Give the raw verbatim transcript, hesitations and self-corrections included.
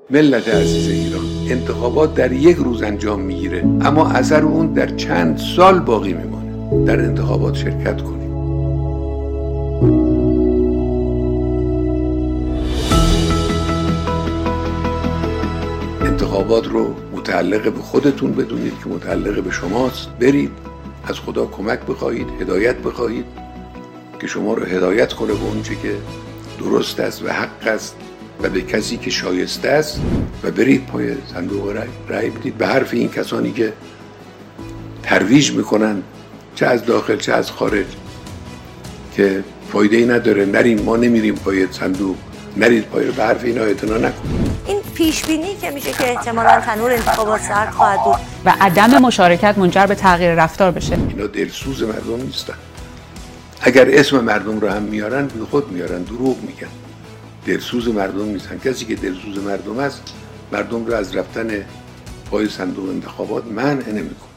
ملت عزیز ایران، انتخابات در یک روز انجام میگیره، اما اثر اون در چند سال باقی میمانه. در انتخابات شرکت کنید. انتخابات رو متعلق به خودتون بدونید که متعلق به شماست. برید از خدا کمک بخواهید، هدایت بخواهید که شما رو هدایت کنه به اون چه که درست است و حق است و به کسی که شایسته است و برید پای صندوق رای رای بدید به حرف این کسانی که ترویج میکنن چه از داخل چه از خارج که فایده ای نداره، نریم، ما نمیریم پای صندوق، نرید پای، به حرف اینا اعتنا نکنید. این پیش بینی که میشه که احتمالاً تنور انتخابات سرد خواهد بود و عدم مشارکت منجر به تغییر رفتار بشه. اینا دلسوز مردم نیستن. اگر اسم مردم رو هم میارن بی خود میارن، دروغ میگن. دلسوز مردم نیستن. کسی که دلسوز مردم است مردم رو از رفتن پای صندوق انتخابات منع نمیکنه.